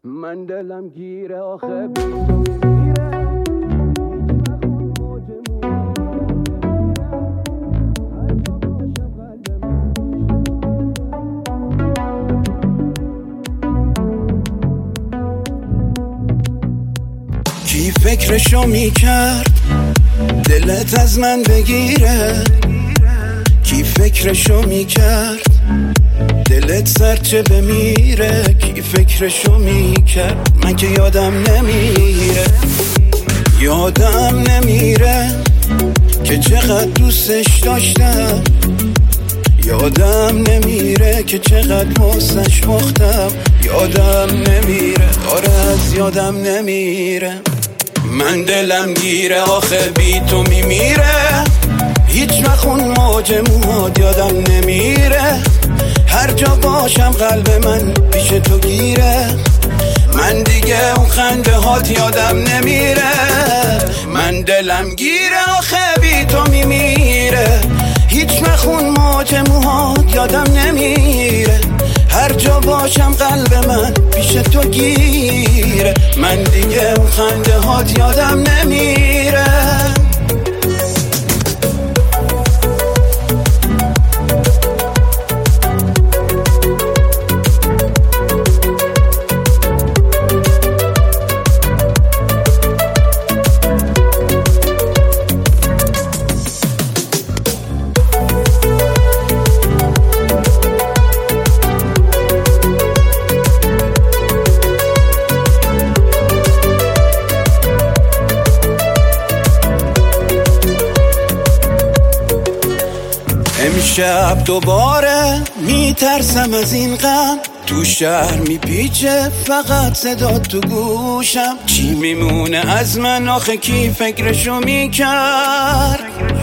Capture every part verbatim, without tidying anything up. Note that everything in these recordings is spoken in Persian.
من دلم گیره آخه بی تو میمیره. کی فکرشو میکرد دلت از من بگیره؟ کی فکرشو میکرد دلت سرچه بمیره؟ کی فکرشو میکرد؟ من که یادم نمیره، یادم نمیره که چقدر دوستش داشتم، یادم نمیره که چقدر واسش باختم، یادم نمیره، آره از یادم نمیره. من دلم گیره آخه بی تو میمیره، هیچ وقت اون موج موهات یادم نمیره، هر جا باشم قلب من پیش تو گیره، من دیگه اون خنده هات یادم نمیره. من دلم گیره آخه بی تو میمیره، هیچ وقت اون موج موهات یادم نمیره، هر جا باشم قلب من پیش تو گیره، من دیگه اون خنده هات یادم نمیره. امشب دوباره میترسم از این غم، تو شهر میپیچه فقط صدا تو گوشم، چی میمونه از من آخه کی فکرشو میکرد؟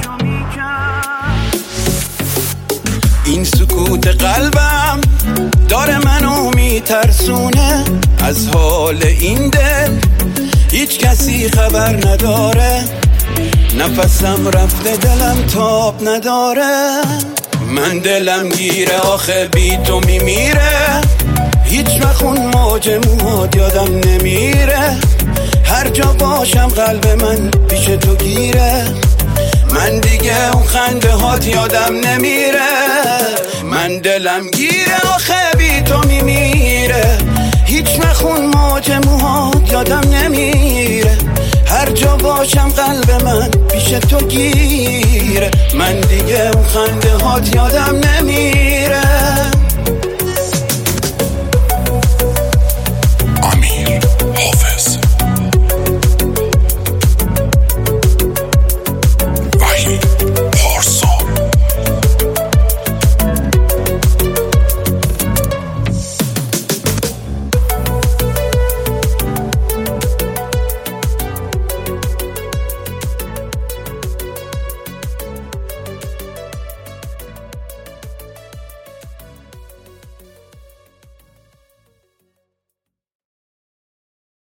این سکوت قلبم داره منو میترسونه، از حال این دل هیچ کسی خبر نداره، نفسم رفته دلم تاب نداره. من دلم گیره آخه بی تو میمیره، هیچ وقت اون موج موهات یادم نمیره، هر جا باشم قلب من پیش تو گیره، من دیگه اون خنده هات یادم نمیره. من دلم گیره آخه بی تو میمیره، هیچ وقت اون موج موهات یادم نمیره، هر جا باشم قلب من پیش تو گیره، من دیگه اون خنده هات یادم نمیره.